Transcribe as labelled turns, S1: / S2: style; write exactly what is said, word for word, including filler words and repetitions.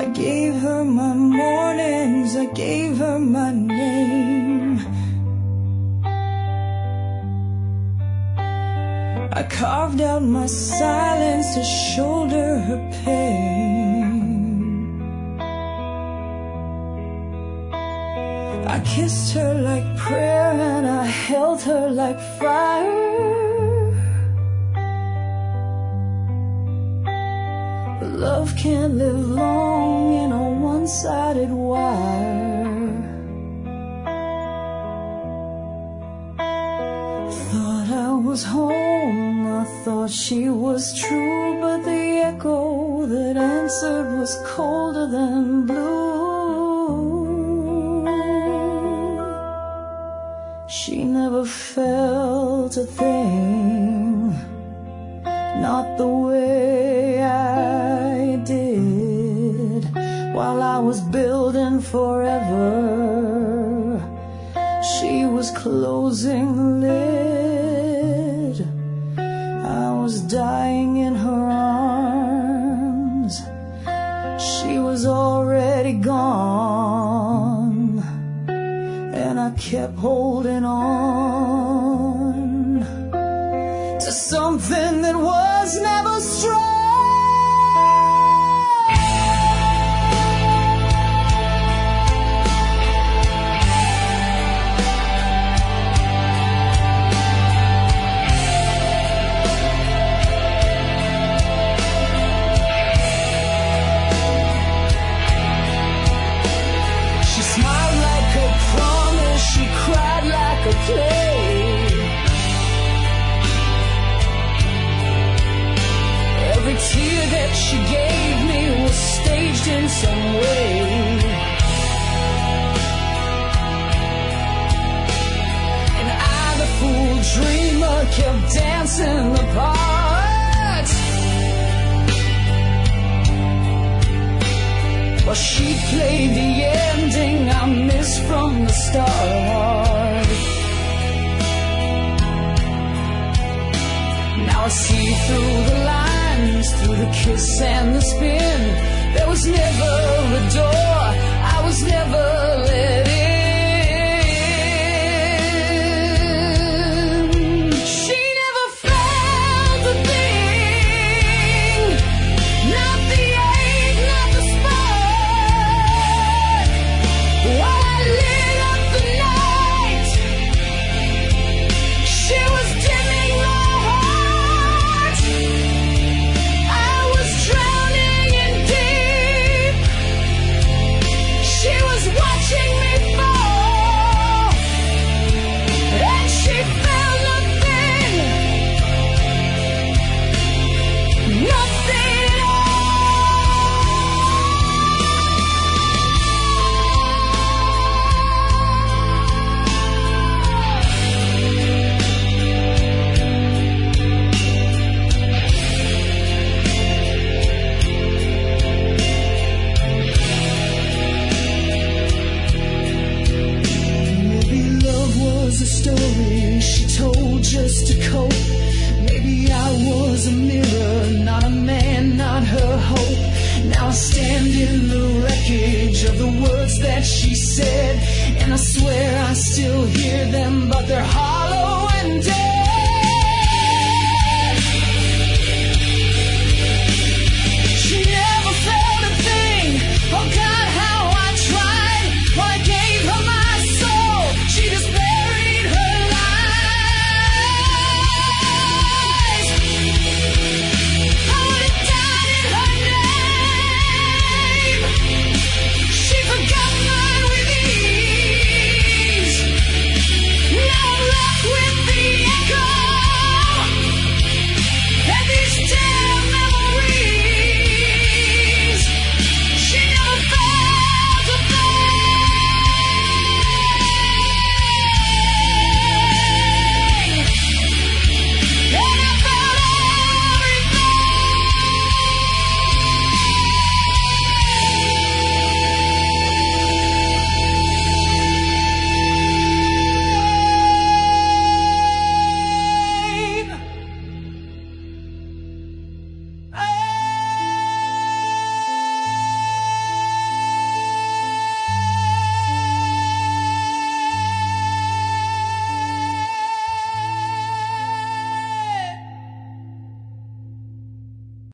S1: gave her my mornings, I gave her my name. I carved out my silence to shoulder her pain. I kissed her like prayer and I held her like fire. But love can't live long in a one-sided wire. Thought I was home, I thought she was true, but the echo that answered was colder than blue. She never felt a thing, not the way I did. While I was building forever, she was closing the lid. I was dying in her arms, she was already gone, and I kept holding on to something that was never strong. She smiled like a promise, she cried like a play. Every tear that she gave me was staged in some way. And I, the fool dreamer, kept dancing the part, while she played the ending I missed from the start. Now I see through the lines, through the kiss and the spin. There was never a door, I was never let in. She never felt a thing, not the ache, not the spark. While I lit up the night, she was dimming my heart. I was drowning in deep, she was watching me fall, and she felt nothing, nothing at Maybe love was a story she told just to cope. Maybe I was a mirror, not a man, not her hope. Now I stand in the wreckage of the words that she said, and I swear I still hear them, but they're hollow and dead.